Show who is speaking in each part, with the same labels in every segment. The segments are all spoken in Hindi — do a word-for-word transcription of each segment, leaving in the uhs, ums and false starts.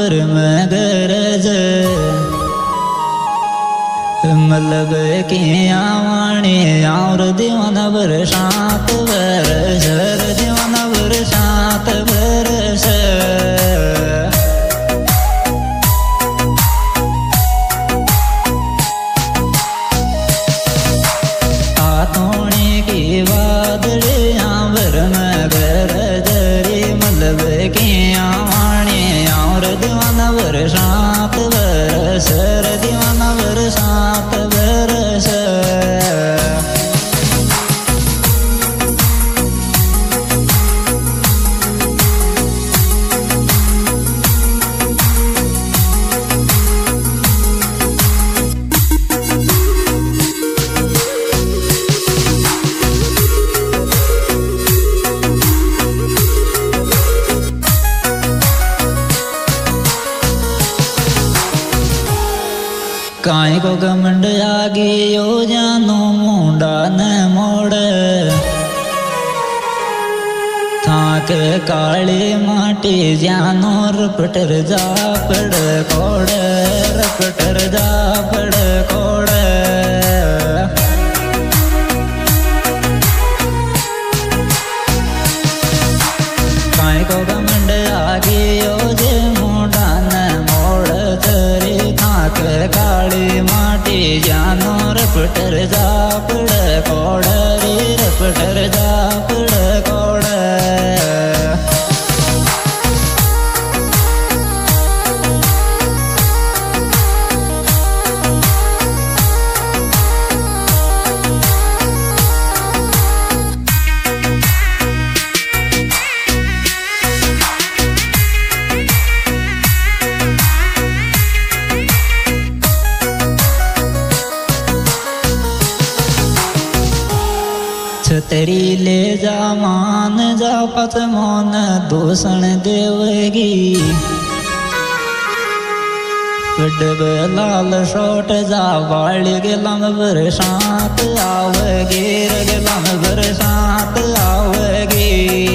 Speaker 1: वर में गरज मतलब की आवाणी और दीवाना वर सात बरस दीवाना वर सात बरस आतोणी की वादड़ियां वर में गरज रे मतलब की आवाणी और दीवाना वर सात बरस दीवाना वर सात बरस काई को घमंड आगे यो जानो मुंडा न मोड़ थाक काली माटी जानो रपटर जा पड़ कोड़ रपटर जा पड़ कोड़ काई को घमंड आगे यो जे मुंडा न मोड़ धरे थाक काली माटी जानो रपटर जा पड़ कोड़ रे रपटर जा पड़ कोड़ छतरी ले जा मान जा पत मोन दूषण देवगी बड़ लाल शोट जा बाल गलम बरसात आवगी गलम बरसात आवगी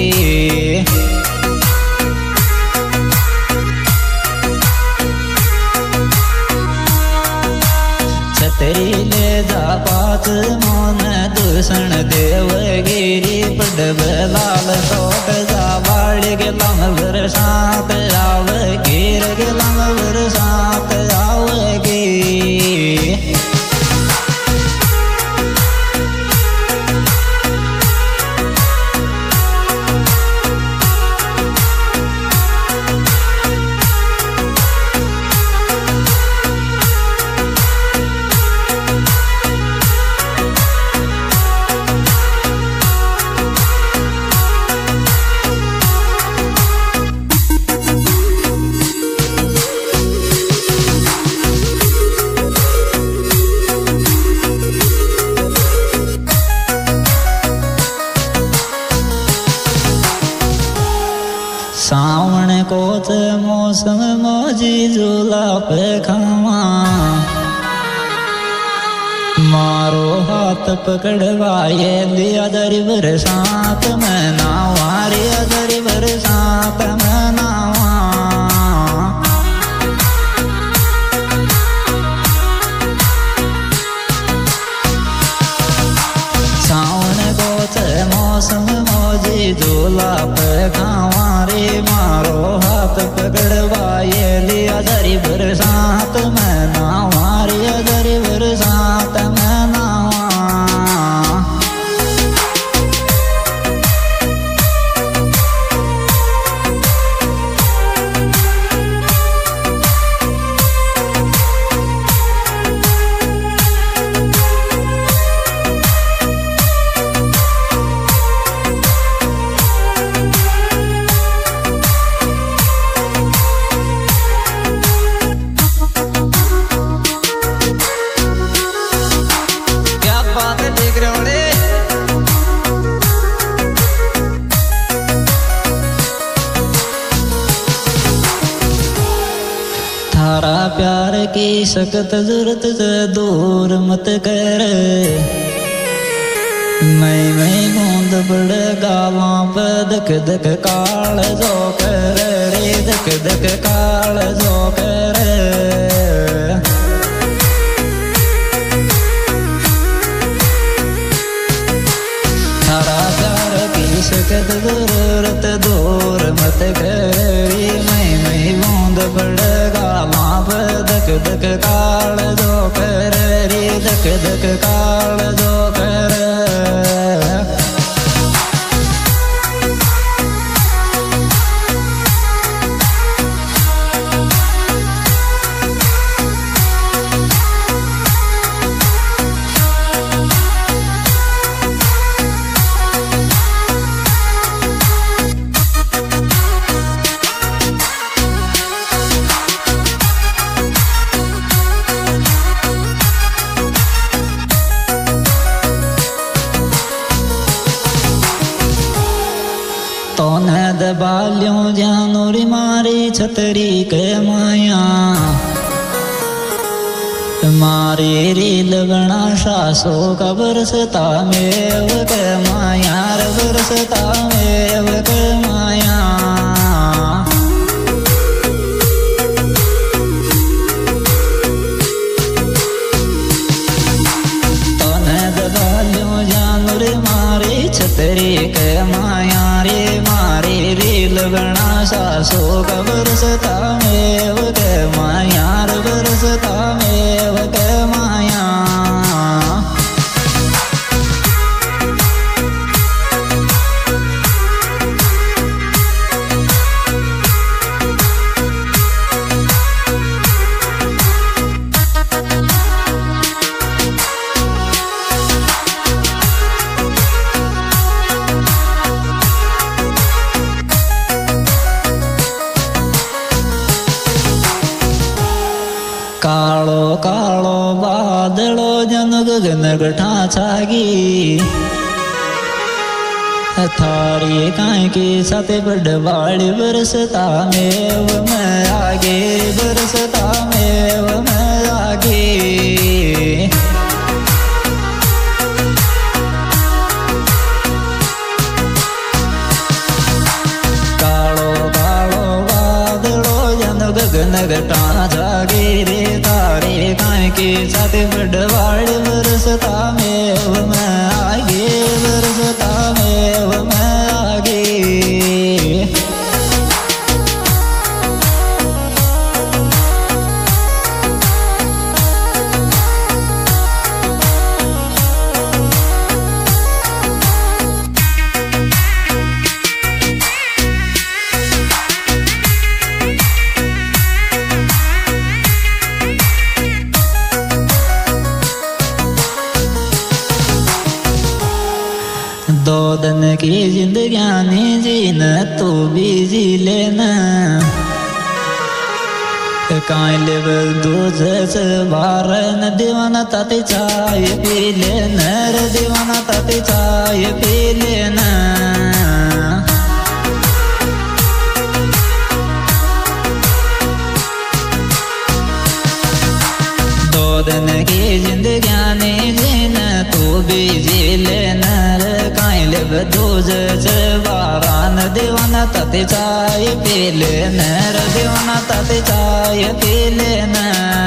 Speaker 1: छतरी ले जा पात मोन दूषण देवगिरी पड़ब लाल शोट जा बाल गलम बरसात आवगी गलम बरसात आवगी सावन को ते मौसम मौजी झूला पे खावा मारो हाथ पकड़वाए लिया दरी बरसात में नावा रिया दरी बरसात में नावा सावन को ते मौसम मौजी झूला पे खावा रे मारो हाथ पकड़वाए लिया दरी बरसात में नावा रिया दरी बरसात में नावा थारा प्यार की सख्त जरूरत से दूर मत कर मैं मैं बूंद बड़ गालों पे दक दक काल जो कर रे दक दक काल जो कर थारा प्यार की शकत जरूरत दूर मत करी मैं मैं बूंद बड़ गालों पे दक दक काल जो कर रे दक दक काल जो कर तोने दबाल्यों जानूरी मारी छतरी के माया मारी रील बना सासो का बरसता मेव के माया रे बरसता मेव के माया तोने दबाल्यों जानूरी मारी छतरी के माया रे मारी रील बना सासो का बरसता मेव के माया रे बरसता मेव के माया कालो कालो बादलो जन गगन गठा छागी थारी काई की साथे बड़वाड़ी बरसता मेव में आगे बरसता मेव में आगे कालो कालो बादलो जन गगन गठा छागी रे तारे काई की साथे बड़वाड़ी बरसता मेव में आगे बरसता मेव में आगे दो दिन की जिंदगानी जीन तू भी जी लेना काई लेवल दूज से बार न दीवाना ताते चाय पी लेना रे दीवाना ताते चाय पी लेना दो दिन की जिंदगानी जीन तू भी जी लेना दूज से बारान दीवाना ताते चाय पी लेना रे दीवाना ताते चाय पी लेना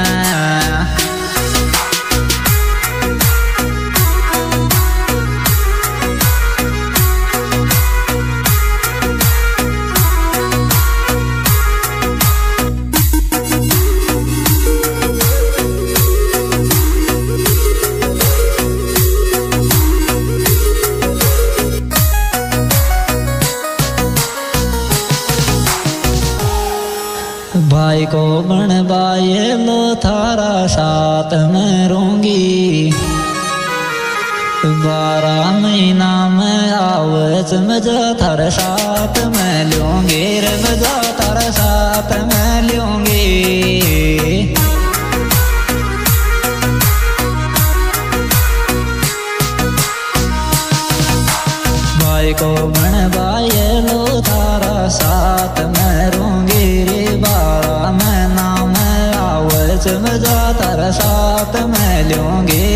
Speaker 1: भाई को बन बाये लो थारा साथ में रहूंगी बारह महीना में आवच मजा थारे साथ में लूंगी रे मजा थारे साथ में लूंगी भाई को बन बाये लो थारा साथ में रहूंगी रे बारह महीना में आवच मजा थारे साथ में लूंगी